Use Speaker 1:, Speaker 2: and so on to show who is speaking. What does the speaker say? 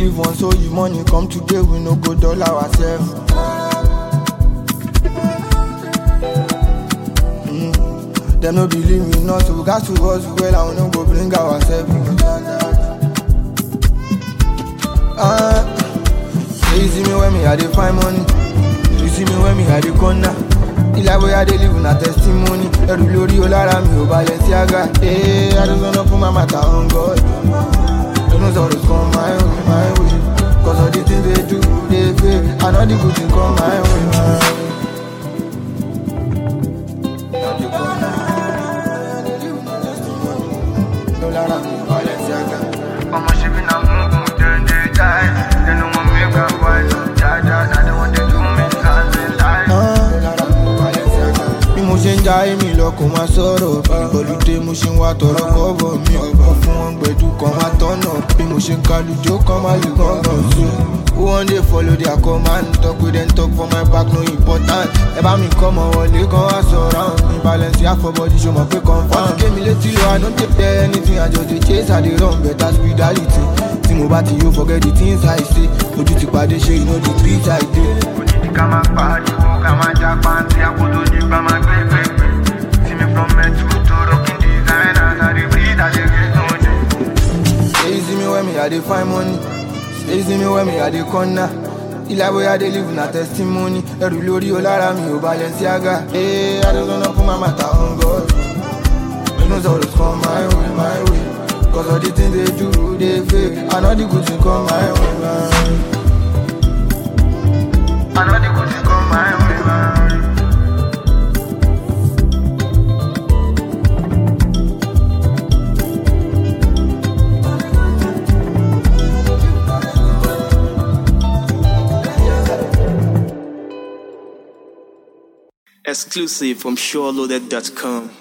Speaker 1: live once, so if money come today, we no go dull ourselves. Them no believe me not, so we got to us well, and we no go bring ourselves. You see me when me I dey find money. You see me when me I dey corner. The life where I dey live na testimony. Every glory all around me, oh Balenciaga. Hey, I just wanna put my matter on God. Don't know sorrows come my way. Cause all the things they do, they fail. And all the good things come my way. All around me, Balenciaga.
Speaker 2: I'm a shipping and moving, then they die. They don't want me to wise up, now they want to do me something like
Speaker 1: bí mo ṣe ń jayé mi lọ kò máa sọ̀rọ̀ ìbọ̀lùdé mo ṣe ń wá tọrọ kọ́bọ̀ mi ọ̀pọ̀ fún wọn gbẹ̀dú kan máa tọ̀nà bí mo ṣe ń kalùjó kan máa lù gángan so who wan dey follow their command talk with them talk for my back no important ẹ bá mi kọ́ mọ wọlé kan wá sọ̀rọ̀ mi balance àfọ̀bọ̀dì ṣo mọ̀ pé confam wọ́n ti gé mi létí lọ I no dey tell anything I just dey chase I dey run better spirituality tí mo bá ti yóò forget the things I say ojú ti pàdé ṣe you know the treat I dey.
Speaker 2: Ká máa pariwo, ká máa japa tí àkótó ní bá máa gbé pépé. See me from metro to rocking designers, I dey breathe, I dey get no day.
Speaker 1: Say you see me when me I dey find money. Say you see me when me I dey corner. The life where I dey live na testimony. Ẹrù lórí o lára mi ò Balenciaga. Hey, I just wanna put my matter on God. You know sorrows come my way. Cause all the things they do, they fail. And all the good things come my way.
Speaker 2: I know the good things come my way, man.
Speaker 3: Exclusive from SureLoaded.com.